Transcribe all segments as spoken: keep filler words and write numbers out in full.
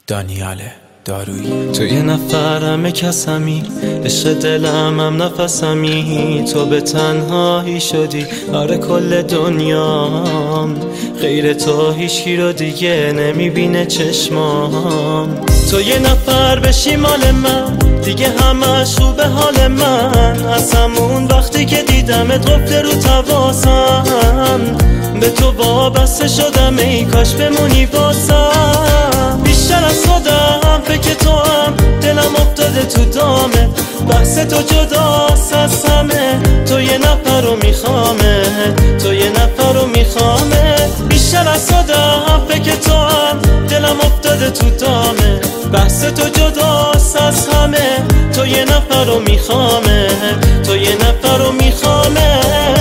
دانیال دارویی. تو یه نفرم کسمی، عشق دلم هم نفسمی. تو به تنهایی شدی آره کل دنیام، غیر تو هیچکی رو دیگه نمیبینه چشمام. تو یه نفر بشی مال من، دیگه همش رو به حال من. از همون وقتی که دیدمت قفل رو تواسم، به تو وابسته شدم ای کاش بمونی واسم. بیشتر از خودم فکر تو هم دلم افتاده تو دامه، بحث تو جداست از همه. تو یه نفر رو میخوامه، تو یه نفر رو میخوامه. بیشتر از خودم فکر تو هم دلم افتاده تو دامه، بحث تو جداست از همه. تو یه نفر رو میخوامه، تو یه نفر رو میخوامه.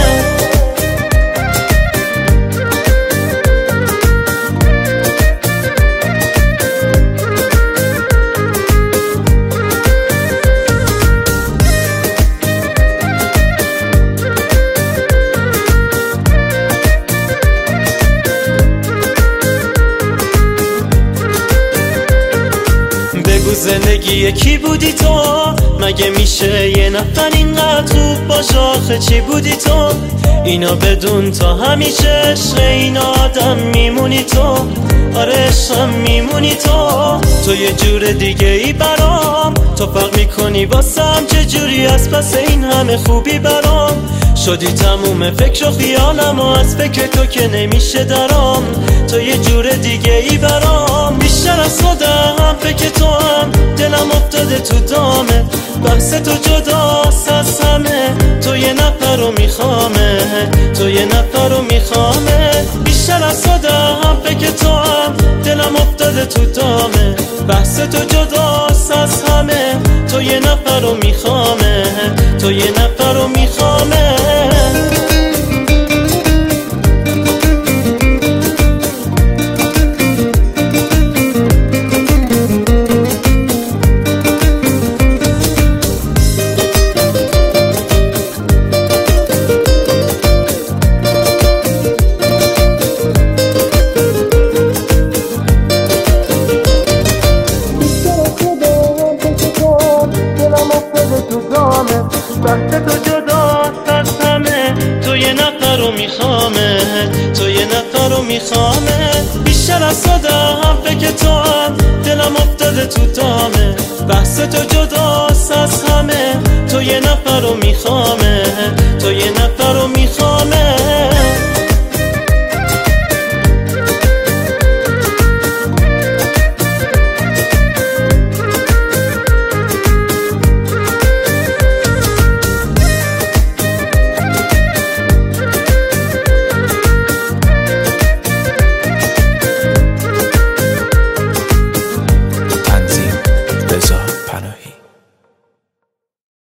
زندگی یکی بودی تو، مگه میشه یه نفر اینقدر خوب باشه؟ آخه چی بودی تو؟ اینا بدون تا همیشه عشق این آدم میمونی تو. آره عشقم میمونی تو. تو یه جور دیگه ای برام، تو فرق میکنی واسم چه جوری از پس این همه خوبی برام. شدی تموم فکر و خیالم و از فکر تو که نمیشه درام. تو یه جور دیگه ای برام، بیشتر از خودم فکر تو هم دلم افتاده تو دامه، بحث تو جداست از همه. تو یه نفر رو میخوامه، تو یه نفر رو میخوامه. بیشتر از خودم فکر تو هم دلم افتاده تو دامه، بحث تو جداست از همه. تو یه نفر رو میخوامه، تو یه نفر رو میخوامه. بحث تو جداست از همه. تو یه نفر رو میخوامه، تو یه نفر رو میخوامه. بیشتر از خودم فکر تو هم دلم افتاده تو دامه، بحث تو جداست از همه. تو یه نفر رو میخوامه،